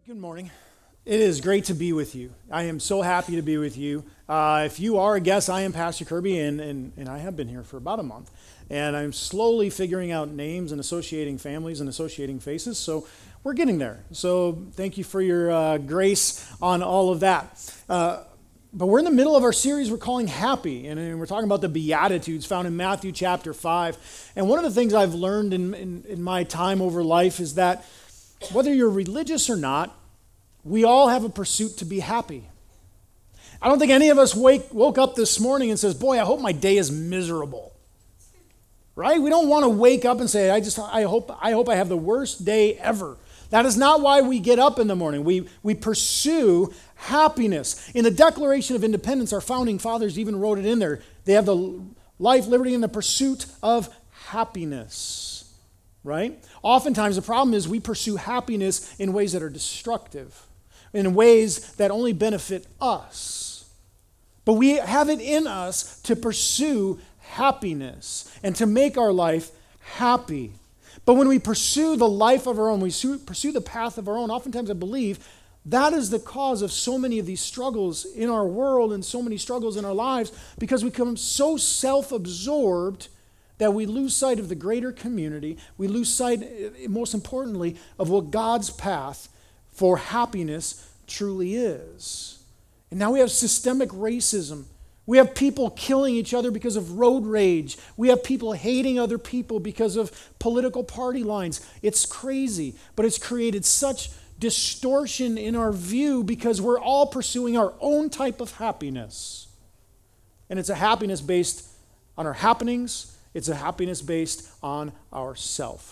Good morning. It is great to be with you. I am so happy to be with you. If you are a guest, I am Pastor Kirby, and I have been here for about a month. And I'm slowly figuring out names and associating families and associating faces, so we're getting there. So thank you for your grace on all of that. But we're in the middle of our series we're calling Happy, and we're talking about the Beatitudes found in Matthew chapter 5. And one of the things I've learned in my time over life is that whether you're religious or not, we all have a pursuit to be happy. I don't think any of us woke up this morning and says, boy, I hope my day is miserable. Right? We don't want to wake up and say, I hope I have the worst day ever. That is not why we get up in the morning. We pursue happiness. In the Declaration of Independence, our founding fathers even wrote it in there. They have the life, liberty, and the pursuit of happiness. Right? Oftentimes the problem is we pursue happiness in ways that are destructive, in ways that only benefit us. But we have it in us to pursue happiness and to make our life happy. But when we pursue the life of our own, we pursue the path of our own, oftentimes I believe that is the cause of so many of these struggles in our world and so many struggles in our lives, because we become so self-absorbed that we lose sight of the greater community. We lose sight, most importantly, of what God's path for happiness truly is. And now we have systemic racism. We have people killing each other because of road rage. We have people hating other people because of political party lines. It's crazy, but it's created such distortion in our view because we're all pursuing our own type of happiness. And it's a happiness based on our happenings. It's a happiness based on ourself.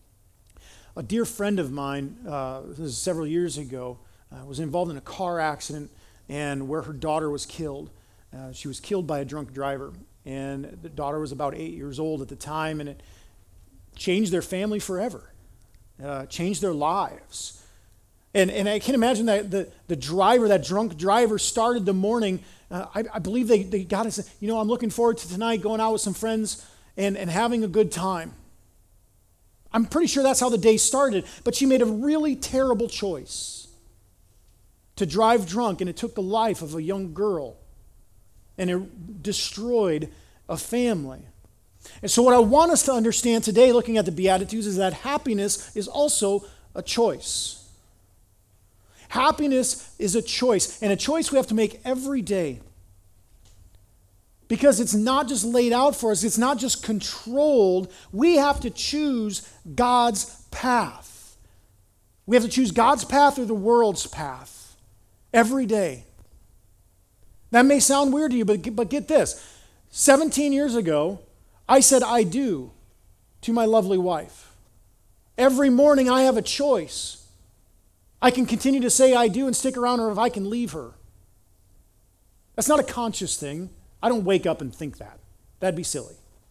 A dear friend of mine, this is several years ago, was involved in a car accident and where her daughter was killed. She was killed by a drunk driver, and the daughter was about 8 years old at the time, and it changed their family forever, changed their lives. And I can imagine that the driver, that drunk driver, started the morning. I believe they got us, I'm looking forward to tonight going out with some friends and having a good time. I'm pretty sure that's how the day started, but she made a really terrible choice to drive drunk, and it took the life of a young girl, and it destroyed a family. And so what I want us to understand today, looking at the Beatitudes, is that happiness is also a choice. Happiness is a choice, and a choice we have to make every day. Because it's not just laid out for us, it's not just controlled. We have to choose God's path. We have to choose God's path or the world's path every day. That may sound weird to you, but get this. 17 years ago, I said I do to my lovely wife. Every morning I have a choice. I can continue to say I do and stick around, or if I can leave her. That's not a conscious thing. I don't wake up and think that. That'd be silly.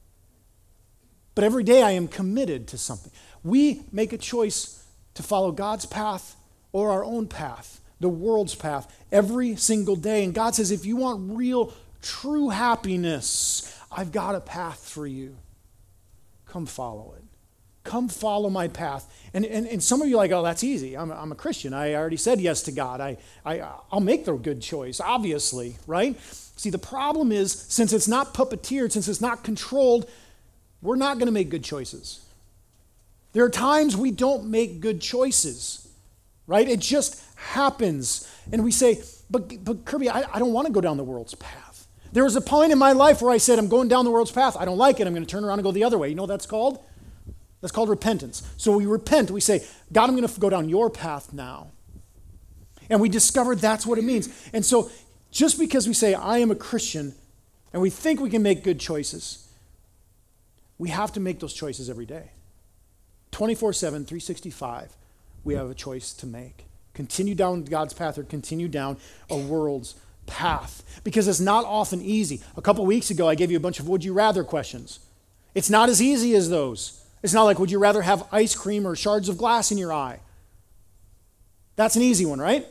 But every day I am committed to something. We make a choice to follow God's path or our own path, the world's path, every single day. And God says, if you want real, true happiness, I've got a path for you. Come follow it. Come follow my path. And some of you are like, oh, that's easy. I'm a Christian. I already said yes to God. I'll make the good choice, obviously, right? See, the problem is, since it's not puppeteered, since it's not controlled, we're not going to make good choices. There are times we don't make good choices, right? It just happens. And we say, but Kirby, I don't want to go down the world's path. There was a point in my life where I said, I'm going down the world's path. I don't like it. I'm going to turn around and go the other way. You know what that's called? That's called repentance. So we repent. We say, God, I'm going to go down your path now. And we discovered that's what it means. And so just because we say, I am a Christian, and we think we can make good choices, we have to make those choices every day. 24/7, 365, we have a choice to make. Continue down God's path or continue down a world's path. Because it's not often easy. A couple weeks ago, I gave you a bunch of would you rather questions. It's not as easy as those. It's not like, would you rather have ice cream or shards of glass in your eye? That's an easy one, right?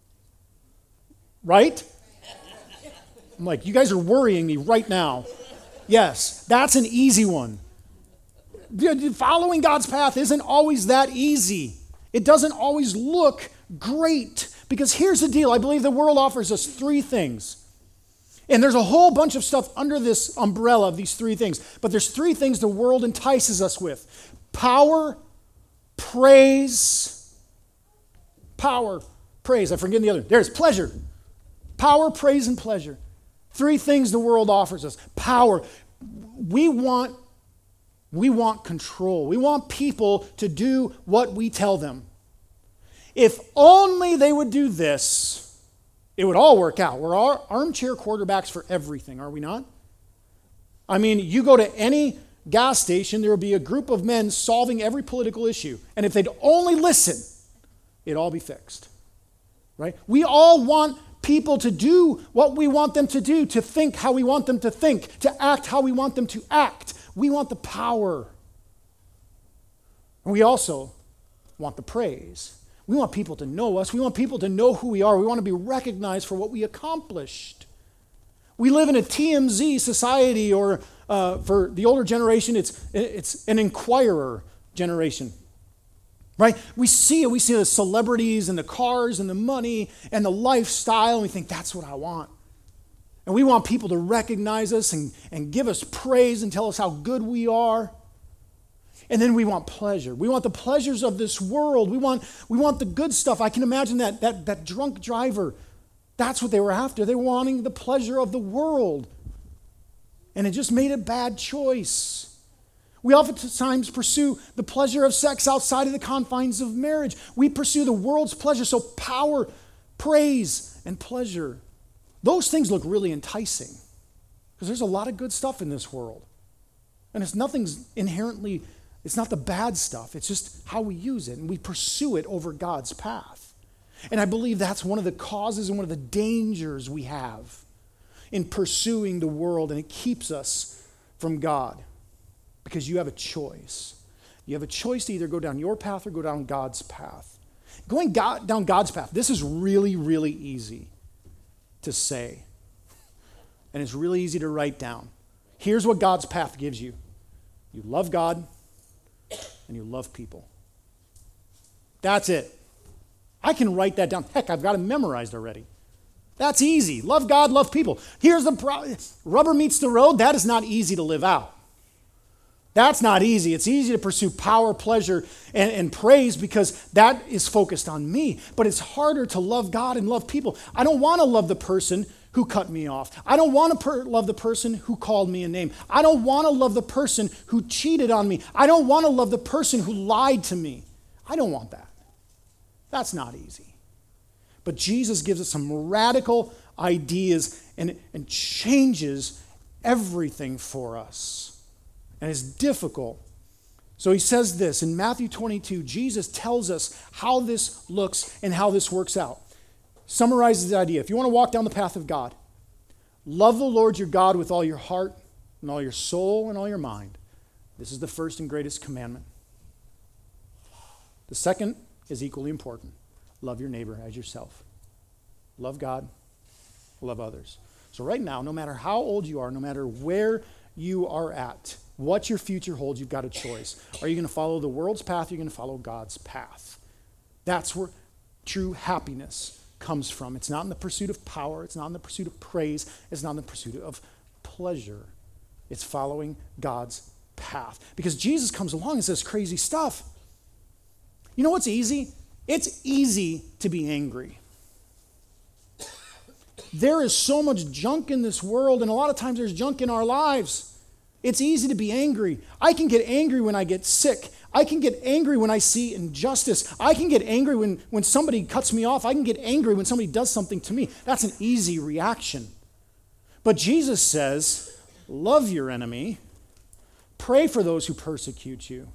Right? I'm like, you guys are worrying me right now. Yes, that's an easy one. Following God's path isn't always that easy. It doesn't always look great. Because here's the deal. I believe the world offers us three things. And there's a whole bunch of stuff under this umbrella of these three things. But there's three things the world entices us with. Power, praise, I'm forgetting the other. There's pleasure. Power, praise, and pleasure. Three things the world offers us. Power. We want control. We want people to do what we tell them. If only they would do this, it would all work out. We're armchair quarterbacks for everything, are we not? I mean, you go to any gas station, there will be a group of men solving every political issue. And if they'd only listen, it'd all be fixed. Right? We all want people to do what we want them to do, to think how we want them to think, to act how we want them to act. We want the power. And we also want the praise. We want people to know us. We want people to know who we are. We want to be recognized for what we accomplished. We live in a TMZ society, or for the older generation, it's an inquirer generation. Right? We see it. We see the celebrities and the cars and the money and the lifestyle, and we think, that's what I want. And we want people to recognize us and give us praise and tell us how good we are. And then we want pleasure. We want the pleasures of this world. We want the good stuff. I can imagine that drunk driver. That's what they were after. They were wanting the pleasure of the world. And it just made a bad choice. We oftentimes pursue the pleasure of sex outside of the confines of marriage. We pursue the world's pleasure. So power, praise, and pleasure. Those things look really enticing because there's a lot of good stuff in this world. And it's not the bad stuff. It's just how we use it. And we pursue it over God's path. And I believe that's one of the causes and one of the dangers we have in pursuing the world. And it keeps us from God. Because you have a choice. You have a choice to either go down your path or go down God's path. Going down God's path, this is really, really easy to say. And it's really easy to write down. Here's what God's path gives you. You love God and you love people. That's it. I can write that down. Heck, I've got it memorized already. That's easy. Love God, love people. Here's the problem. Rubber meets the road. That is not easy to live out. That's not easy. It's easy to pursue power, pleasure, and praise because that is focused on me. But it's harder to love God and love people. I don't want to love the person who cut me off. I don't want to love the person who called me a name. I don't want to love the person who cheated on me. I don't want to love the person who lied to me. I don't want that. That's not easy. But Jesus gives us some radical ideas and changes everything for us. And it's difficult. So he says this in Matthew 22, Jesus tells us how this looks and how this works out. Summarizes the idea. If you want to walk down the path of God, love the Lord your God with all your heart and all your soul and all your mind. This is the first and greatest commandment. The second is equally important. Love your neighbor as yourself. Love God, love others. So right now, no matter how old you are, no matter where you are at, what your future holds, you've got a choice. Are you going to follow the world's path? Or are you going to follow God's path? That's where true happiness comes from. It's not in the pursuit of power. It's not in the pursuit of praise. It's not in the pursuit of pleasure. It's following God's path. Because Jesus comes along and says crazy stuff. You know what's easy? It's easy to be angry. There is so much junk in this world, and a lot of times there's junk in our lives. It's easy to be angry. I can get angry when I get sick. I can get angry when I see injustice. I can get angry when somebody cuts me off. I can get angry when somebody does something to me. That's an easy reaction. But Jesus says, love your enemy. Pray for those who persecute you.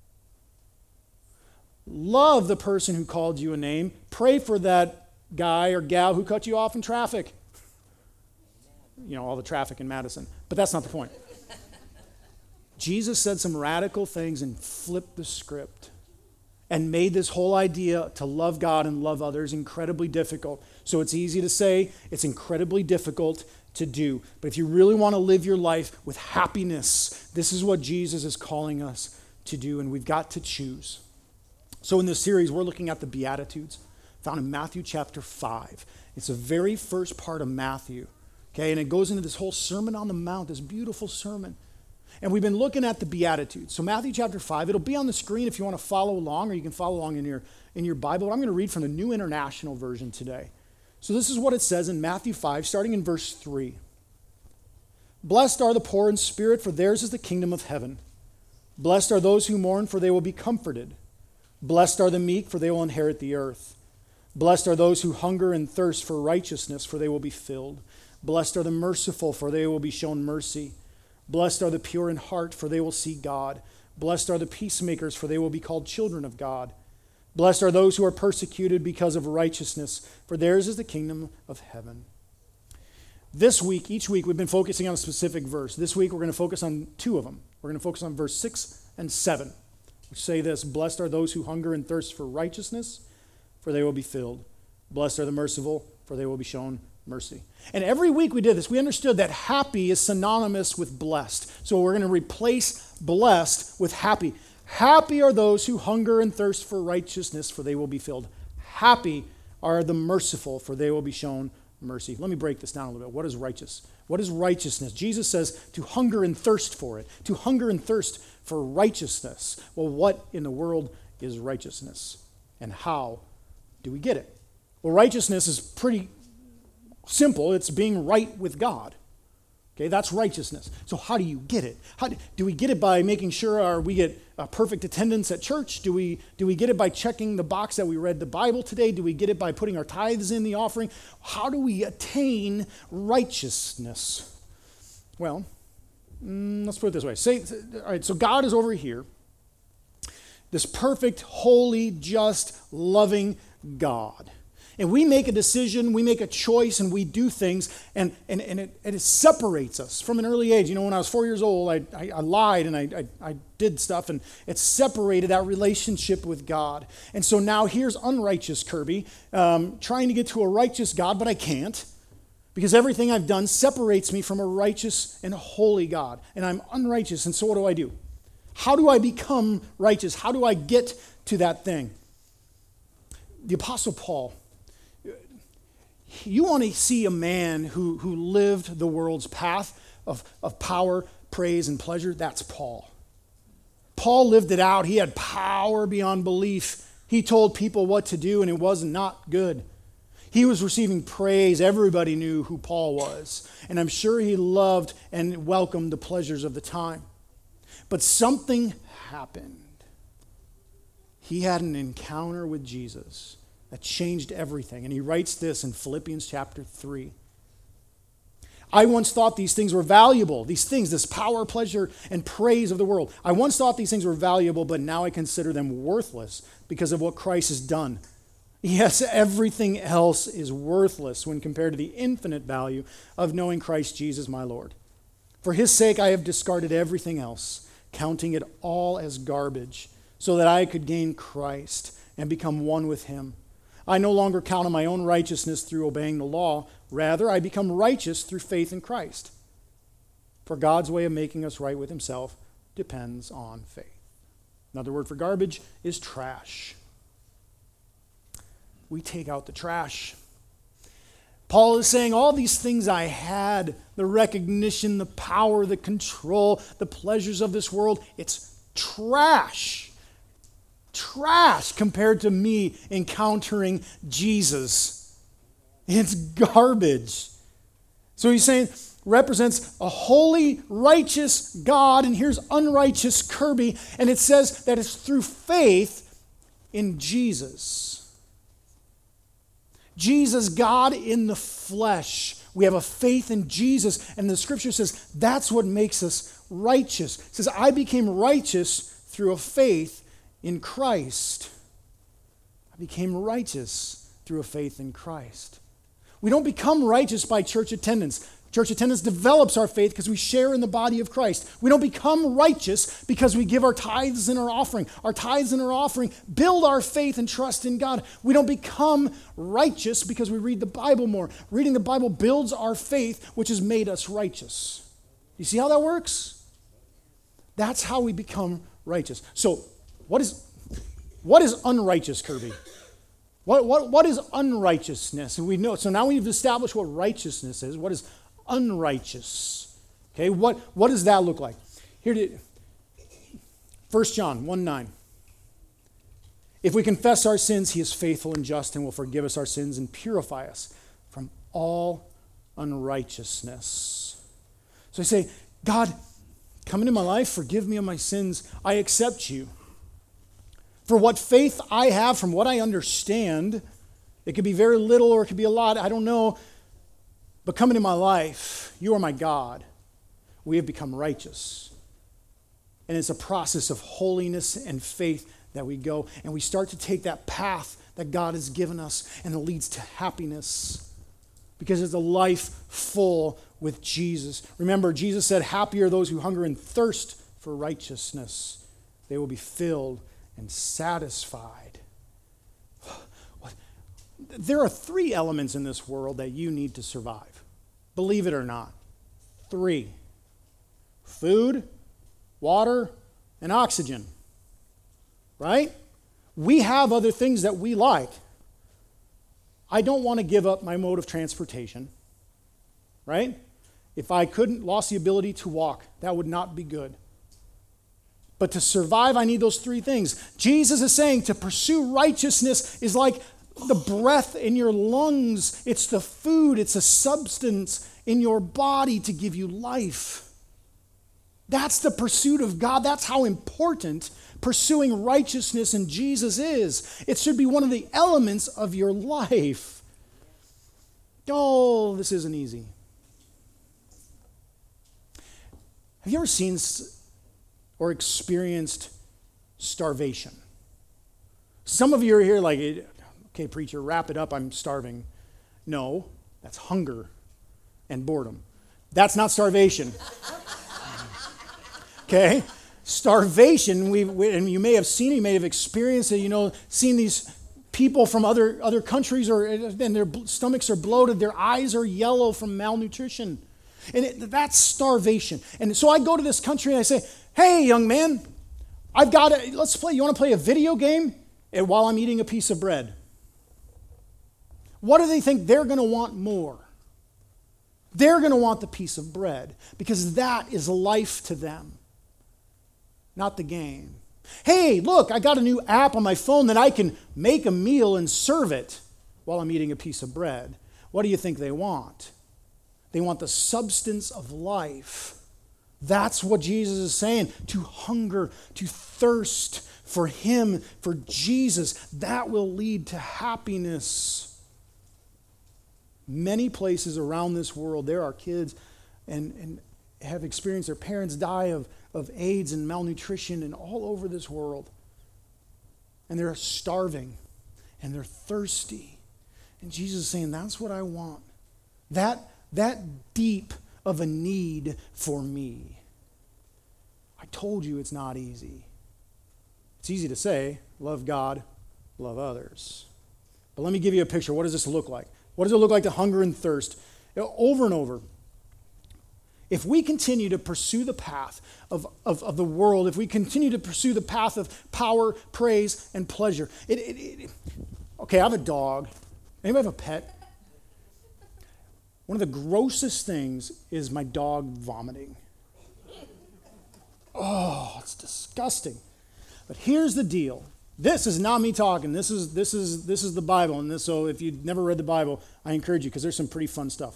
Love the person who called you a name. Pray for that guy or gal who cut you off in traffic. You know, all the traffic in Madison. But that's not the point. Jesus said some radical things and flipped the script and made this whole idea to love God and love others incredibly difficult. So it's easy to say, it's incredibly difficult to do. But if you really want to live your life with happiness, this is what Jesus is calling us to do, and we've got to choose. So in this series, we're looking at the Beatitudes. found in Matthew chapter 5. It's the very first part of Matthew, okay? And it goes into this whole Sermon on the Mount, this beautiful sermon. And we've been looking at the Beatitudes. So Matthew chapter 5, it'll be on the screen if you want to follow along, or you can follow along in your Bible. But I'm going to read from the New International Version today. So this is what it says in Matthew 5, starting in verse 3. Blessed are the poor in spirit, for theirs is the kingdom of heaven. Blessed are those who mourn, for they will be comforted. Blessed are the meek, for they will inherit the earth. Blessed are those who hunger and thirst for righteousness, for they will be filled. Blessed are the merciful, for they will be shown mercy. Blessed are the pure in heart, for they will see God. Blessed are the peacemakers, for they will be called children of God. Blessed are those who are persecuted because of righteousness, for theirs is the kingdom of heaven. This week, each week, we've been focusing on a specific verse. This week, we're going to focus on two of them. We're going to focus on verse 6 and 7, which say this: Blessed are those who hunger and thirst for righteousness, for they will be filled. Blessed are the merciful, for they will be shown mercy. And every week we did this, we understood that happy is synonymous with blessed. So we're going to replace blessed with happy. Happy are those who hunger and thirst for righteousness, for they will be filled. Happy are the merciful, for they will be shown mercy. Let me break this down a little bit. What is righteous? What is righteousness? Jesus says to hunger and thirst for it, to hunger and thirst for righteousness. Well, what in the world is righteousness? And how do we get it? Well, righteousness is pretty simple. It's being right with God. Okay, that's righteousness. So how do you get it? Do we get it by making sure we get perfect attendance at church? Do we get it by checking the box that we read the Bible today? Do we get it by putting our tithes in the offering? How do we attain righteousness? Well, let's put it this way. All right, so God is over here, this perfect, holy, just, loving God. And we make a decision, we make a choice, and we do things, and it separates us from an early age. You know, when I was 4 years old, I lied and I did stuff, and it separated that relationship with God. And so now here's unrighteous Kirby, trying to get to a righteous God, but I can't, because everything I've done separates me from a righteous and holy God. And I'm unrighteous, and so what do? How do I become righteous? How do I get to that thing? The Apostle Paul, you want to see a man who lived the world's path of power, praise, and pleasure? That's Paul. Paul lived it out. He had power beyond belief. He told people what to do, and it was not good. He was receiving praise. Everybody knew who Paul was. And I'm sure he loved and welcomed the pleasures of the time. But something happened. He had an encounter with Jesus that changed everything. And he writes this in Philippians chapter 3. I once thought these things were valuable. These things, this power, pleasure, and praise of the world. I once thought these things were valuable, but now I consider them worthless because of what Christ has done. Yes, everything else is worthless when compared to the infinite value of knowing Christ Jesus my Lord. For his sake I have discarded everything else, counting it all as garbage, so that I could gain Christ and become one with him. I no longer count on my own righteousness through obeying the law. Rather, I become righteous through faith in Christ. For God's way of making us right with himself depends on faith. Another word for garbage is trash. We take out the trash. Paul is saying all these things I had, the recognition, the power, the control, the pleasures of this world, it's trash. Trash compared to me encountering Jesus. It's garbage. So he's saying represents a holy, righteous God, and here's unrighteous Kirby, and it says that it's through faith in Jesus. Jesus, God in the flesh. We have a faith in Jesus, and the scripture says that's what makes us righteous. It says, I became righteous through a faith in Christ. I became righteous through a faith in Christ. We don't become righteous by church attendance. Church attendance develops our faith because we share in the body of Christ. We don't become righteous because we give our tithes and our offering. Our tithes and our offering build our faith and trust in God. We don't become righteous because we read the Bible more. Reading the Bible builds our faith, which has made us righteous. You see how that works? That's how we become righteous. So, what is unrighteous, Kirby? What is unrighteousness? And we know, so now we've established what righteousness is. What is unrighteous? Okay, what does that look like? Here, 1 John 1:9. If we confess our sins, he is faithful and just and will forgive us our sins and purify us from all unrighteousness. So I say, God, come into my life, forgive me of my sins. I accept you. For what faith I have, from what I understand, it could be very little or it could be a lot, I don't know. But come into my life, you are my God. We have become righteous. And it's a process of holiness and faith that we go, and we start to take that path that God has given us, and it leads to happiness because it's a life full with Jesus. Remember, Jesus said, happy are those who hunger and thirst for righteousness. They will be filled and satisfied. There are 3 elements in this world that you need to survive. Believe it or not. 3. Food, water, and oxygen. Right? We have other things that we like. I don't want to give up my mode of transportation. Right? If I lost the ability to walk, that would not be good. But to survive, I need those 3 things. Jesus is saying to pursue righteousness is like the breath in your lungs. It's the food, it's a substance in your body to give you life. That's the pursuit of God. That's how important pursuing righteousness in Jesus is. It should be one of the elements of your life. Oh, this isn't easy. Have you ever seen or experienced starvation? Some of you are here like, okay, preacher, wrap it up, I'm starving. No, that's hunger and boredom. That's not starvation. Okay? Starvation, and you may have seen it, you may have experienced it, seen these people from other countries, and their stomachs are bloated, their eyes are yellow from malnutrition. And that's starvation. And so I go to this country and I say, hey, young man, let's play. You want to play a video game while I'm eating a piece of bread? What do they think they're going to want more? They're going to want the piece of bread because that is life to them, not the game. Hey, look, I got a new app on my phone that I can make a meal and serve it while I'm eating a piece of bread. What do you think they want? They want the substance of life. That's what Jesus is saying, to hunger, to thirst for Him, for Jesus. That will lead to happiness. Many places around this world, there are kids and have experienced their parents die of AIDS and malnutrition and all over this world. And they're starving and they're thirsty. And Jesus is saying, that's what I want. That deep of a need for me. I told you it's not easy. It's easy to say, love God, love others. But let me give you a picture. What does this look like? What does it look like to hunger and thirst? Over and over. If we continue to pursue the path of the world, if we continue to pursue the path of power, praise, and pleasure. Okay, I have a dog. Anybody have a pet? One of the grossest things is my dog vomiting. Oh, it's disgusting. But here's the deal. This is not me talking. This is the Bible. And so if you've never read the Bible, I encourage you because there's some pretty fun stuff.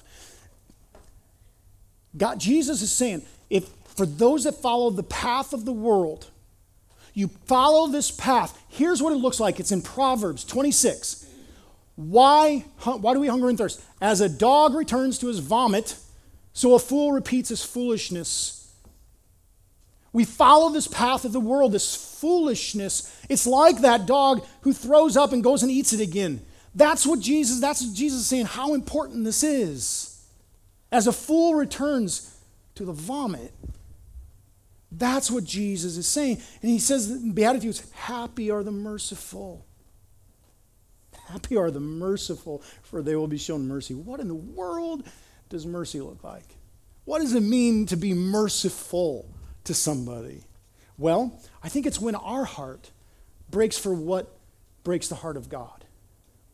Jesus is saying, if for those that follow the path of the world, you follow this path, here's what it looks like. It's in Proverbs 26. Why do we hunger and thirst? As a dog returns to his vomit, so a fool repeats his foolishness. We follow this path of the world, this foolishness. It's like that dog who throws up and goes and eats it again. That's what Jesus is saying, how important this is. As a fool returns to the vomit. That's what Jesus is saying. And he says in Beatitudes, happy are the merciful. Happy are the merciful, for they will be shown mercy. What in the world does mercy look like? What does it mean to be merciful to somebody? Well, I think it's when our heart breaks for what breaks the heart of God.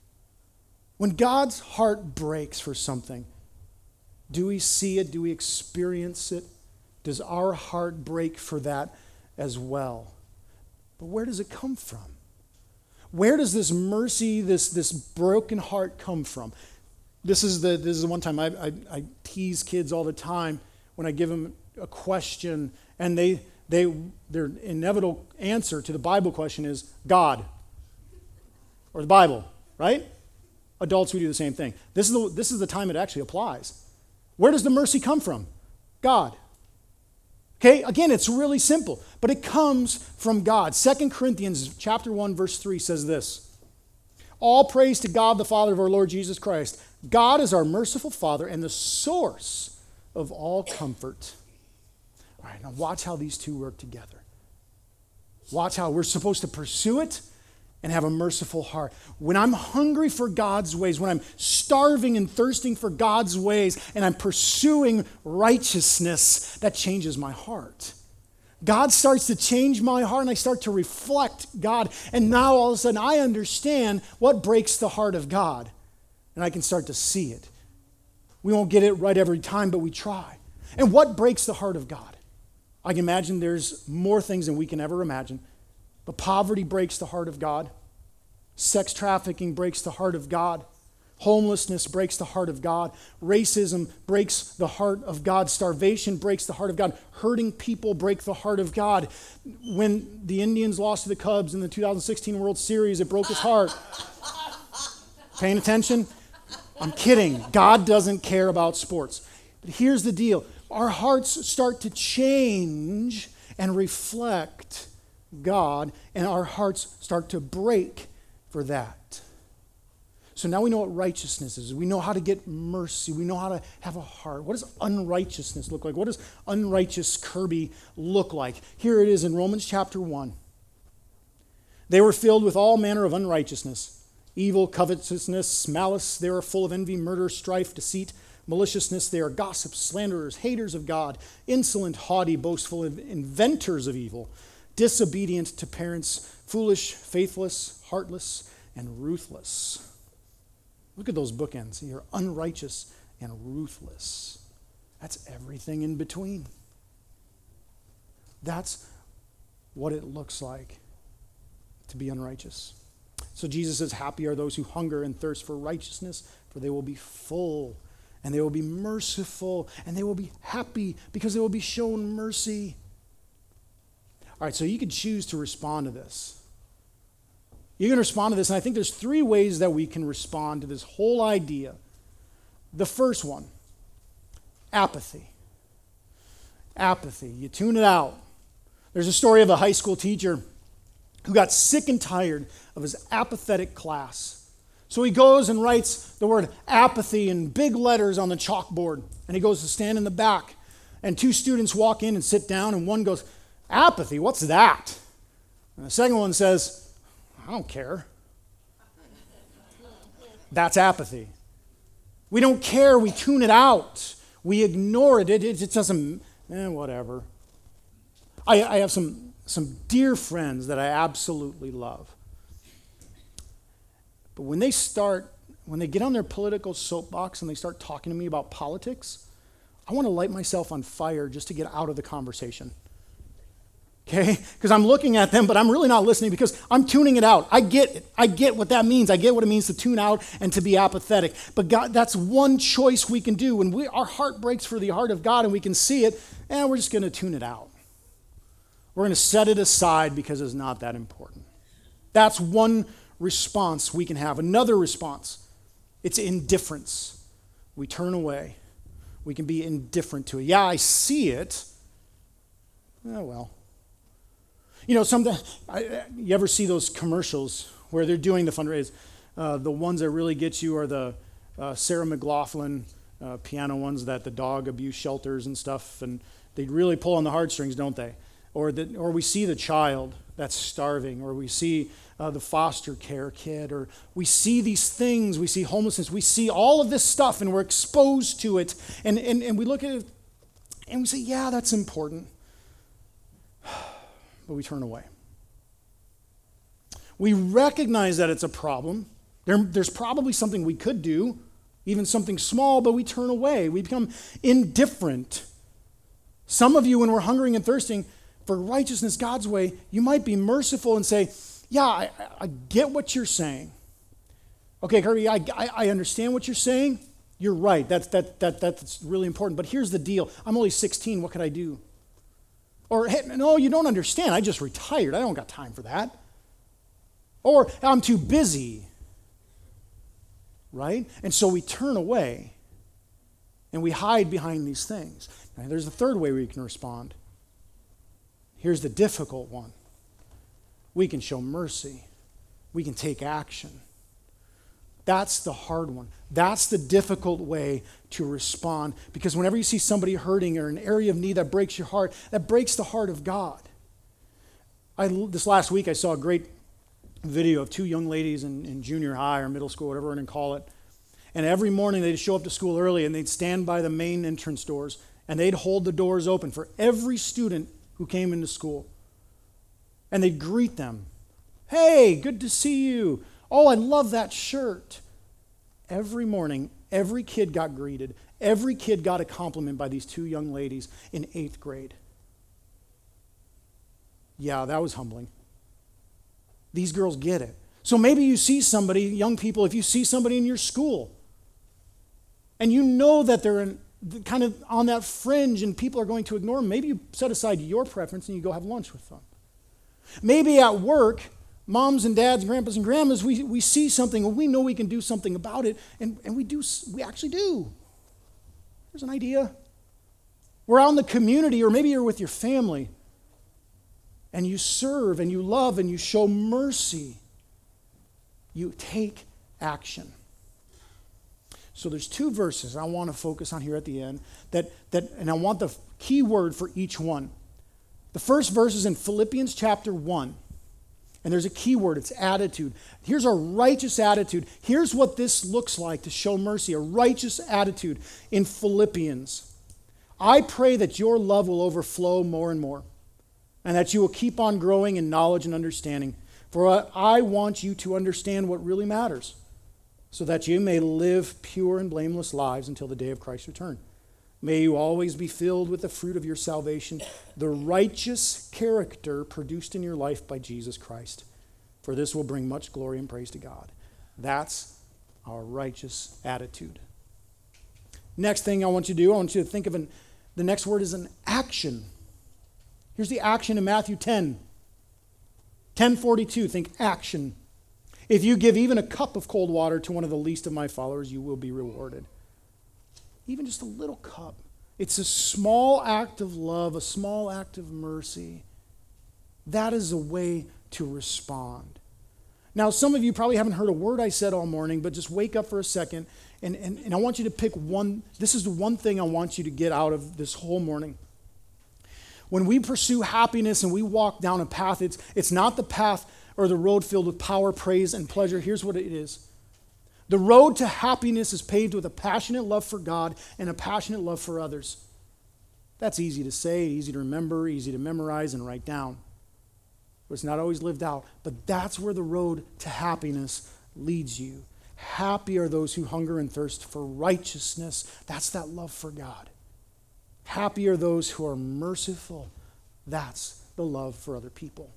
When God's heart breaks for something, do we see it? Do we experience it? Does our heart break for that as well? But where does it come from? Where does this mercy, this broken heart come from? This is the one time I tease kids all the time when I give them a question, and their inevitable answer to the Bible question is God or the Bible, right? Adults, we do the same thing. This is the time it actually applies. Where does the mercy come from? God. Okay, again, it's really simple, but it comes from God. 2 Corinthians chapter 1, verse 3 says this: all praise to God, the Father of our Lord Jesus Christ. God is our merciful Father and the source of all comfort. All right, now watch how these two work together. Watch how we're supposed to pursue it and have a merciful heart. When I'm hungry for God's ways, when I'm starving and thirsting for God's ways, and I'm pursuing righteousness, that changes my heart. God starts to change my heart, and I start to reflect God. And now all of a sudden I understand what breaks the heart of God, and I can start to see it. We won't get it right every time, but we try. And what breaks the heart of God? I can imagine there's more things than we can ever imagine. But poverty breaks the heart of God. Sex trafficking breaks the heart of God. Homelessness breaks the heart of God. Racism breaks the heart of God. Starvation breaks the heart of God. Hurting people break the heart of God. When the Indians lost to the Cubs in the 2016 World Series, it broke his heart. Paying attention? I'm kidding. God doesn't care about sports. But here's the deal. Our hearts start to change and reflect God, and our hearts start to break for that. So now we know what righteousness is. We know how to get mercy. We know how to have a heart. What does unrighteousness look like? What does unrighteous Kirby look like? Here it is in Romans chapter 1. They were filled with all manner of unrighteousness, evil, covetousness, malice. They were full of envy, murder, strife, deceit, maliciousness. They are gossips, slanderers, haters of God, insolent, haughty, boastful, inventors of evil, disobedient to parents, foolish, faithless, heartless, and ruthless. Look at those bookends. You're unrighteous and ruthless. That's everything in between. That's what it looks like to be unrighteous. So Jesus says, happy are those who hunger and thirst for righteousness, for they will be full, and they will be merciful, and they will be happy because they will be shown mercy. All right, so you could choose to respond to this. You can respond to this, and I think there's three ways that we can respond to this whole idea. The first one, apathy. Apathy. You tune it out. There's a story of a high school teacher who got sick and tired of his apathetic class. So he goes and writes the word apathy in big letters on the chalkboard, and he goes to stand in the back. And two students walk in and sit down, and one goes, apathy, what's that? And the second one says, I don't care. That's apathy. We don't care. We tune it out. We ignore it. It doesn't, whatever. I have some dear friends that I absolutely love. But when they get on their political soapbox and they start talking to me about politics, I want to light myself on fire just to get out of the conversation. Okay? Because I'm looking at them, but I'm really not listening because I'm tuning it out. I get it. I get what that means. I get what it means to tune out and to be apathetic. But God, that's one choice we can do. When our heart breaks for the heart of God and we can see it, and we're just going to tune it out. We're going to set it aside because it's not that important. That's one response we can have. Another response, it's indifference. We turn away. We can be indifferent to it. Yeah, I see it. Oh, well. You know, you ever see those commercials where they're doing the fundraise? The ones that really get you are the Sarah McLachlan piano ones that the dog abuse shelters and stuff, and they really pull on the heartstrings, don't they? Or we see the child that's starving, or we see the foster care kid, or we see these things, we see homelessness, we see all of this stuff, and we're exposed to it, and we look at it, and we say, yeah, that's important. But we turn away. We recognize that it's a problem, There's probably something we could do, even something small, but we turn away. We become indifferent. Some of you, when we're hungering and thirsting for righteousness God's way, you might be merciful and say, yeah, I get what you're saying. Okay, Kirby, I understand what you're saying. You're right. That's really important. But here's the deal. I'm only 16. What could I do? Or, hey, no, you don't understand. I just retired. I don't got time for that. Or, I'm too busy. Right? And so we turn away and we hide behind these things. Now, there's the third way we can respond. Here's the difficult one. We can show mercy. We can take action. That's the hard one. That's the difficult way to respond, because whenever you see somebody hurting or an area of need that breaks your heart, that breaks the heart of God. This last week I saw a great video of two young ladies in junior high or middle school, whatever we're going to call it. And every morning they'd show up to school early and they'd stand by the main entrance doors and they'd hold the doors open for every student who came into school. And they'd greet them. Hey, good to see you. Oh, I love that shirt. Every morning, every kid got greeted. Every kid got a compliment by these two young ladies in 8th grade. Yeah, that was humbling. These girls get it. So maybe you see somebody, young people, if you see somebody in your school, and you know that they're kind of on that fringe and people are going to ignore them, maybe you set aside your preference and you go have lunch with them. Maybe at work, moms and dads, grandpas and grandmas, we see something and we know we can do something about it, and we actually do. There's an idea. We're out in the community, or maybe you're with your family, and you serve and you love and you show mercy. You take action. So there's two verses I want to focus on here at the end, and I want the key word for each one. The first verse is in Philippians chapter 1. And there's a key word, it's attitude. Here's our righteous attitude. Here's what this looks like to show mercy, a righteous attitude in Philippians. I pray that your love will overflow more and more, and that you will keep on growing in knowledge and understanding. For I want you to understand what really matters, so that you may live pure and blameless lives until the day of Christ's return. May you always be filled with the fruit of your salvation, the righteous character produced in your life by Jesus Christ. For this will bring much glory and praise to God. That's our righteous attitude. Next thing I want you to do, I want you to think of the next word is an action. Here's the action in Matthew 10. 10:42, think action. If you give even a cup of cold water to one of the least of my followers, you will be rewarded. Even just a little cup. It's a small act of love, a small act of mercy. That is a way to respond. Now, some of you probably haven't heard a word I said all morning, but just wake up for a second, and I want you to pick one. This is the one thing I want you to get out of this whole morning. When we pursue happiness and we walk down a path, it's not the path or the road filled with power, praise, and pleasure. Here's what it is. The road to happiness is paved with a passionate love for God and a passionate love for others. That's easy to say, easy to remember, easy to memorize and write down. But it's not always lived out. But that's where the road to happiness leads you. Happy are those who hunger and thirst for righteousness. That's that love for God. Happy are those who are merciful. That's the love for other people.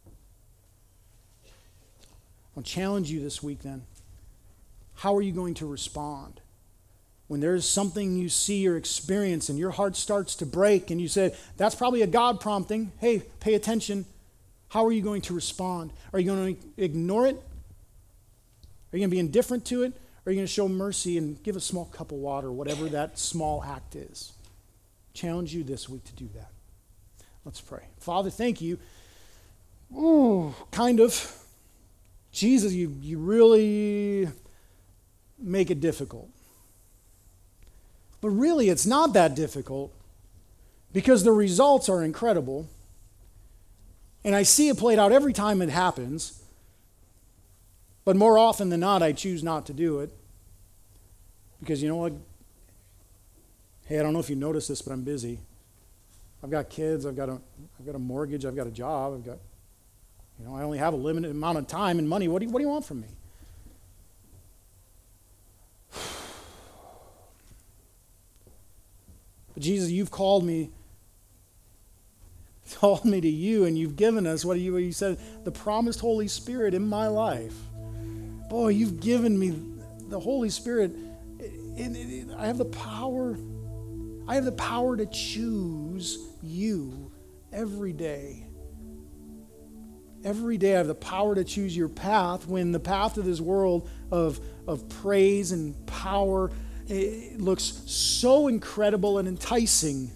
I'll challenge you this week then. How are you going to respond? When there's something you see or experience and your heart starts to break and you say, that's probably a God prompting. Hey, pay attention. How are you going to respond? Are you going to ignore it? Are you going to be indifferent to it? Or are you going to show mercy and give a small cup of water, whatever that small act is? Challenge you this week to do that. Let's pray. Father, thank you. Ooh, kind of. Jesus, you really make it difficult. But really, it's not that difficult because the results are incredible. And I see it played out every time it happens. But more often than not, I choose not to do it. Because you know what? Hey, I don't know if you noticed this, but I'm busy. I've got kids, I've got a mortgage, I've got a job, I only have a limited amount of time and money. What do you want from me? But Jesus, you've called me to you, and you've given us what you said, the promised Holy Spirit in my life. Boy, you've given me the Holy Spirit. I have the power. I have the power to choose you every day. Every day I have the power to choose your path, when the path of this world of praise and power, it looks so incredible and enticing.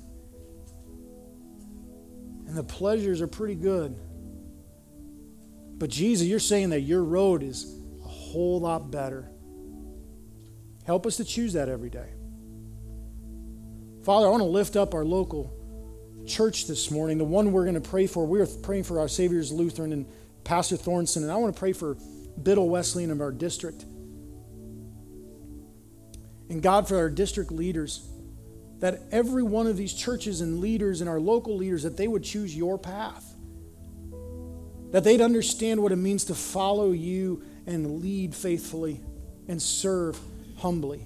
And the pleasures are pretty good. But Jesus, you're saying that your road is a whole lot better. Help us to choose that every day. Father, I want to lift up our local church this morning, the one we're going to pray for. We're praying for our Savior's Lutheran and Pastor Thornton, and I want to pray for Biddle Wesleyan of our district. And God, for our district leaders, that every one of these churches and leaders and our local leaders, that they would choose your path. That they'd understand what it means to follow you and lead faithfully and serve humbly.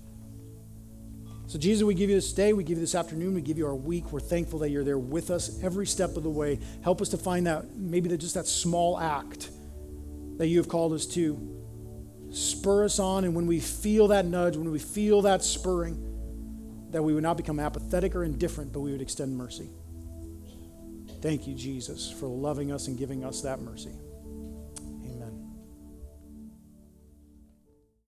So Jesus, we give you this day, we give you this afternoon, we give you our week. We're thankful that you're there with us every step of the way. Help us to find that, maybe just that small act that you have called us to. Spur us on, and when we feel that nudge, when we feel that spurring, that we would not become apathetic or indifferent, but we would extend mercy. Thank you, Jesus, for loving us and giving us that mercy.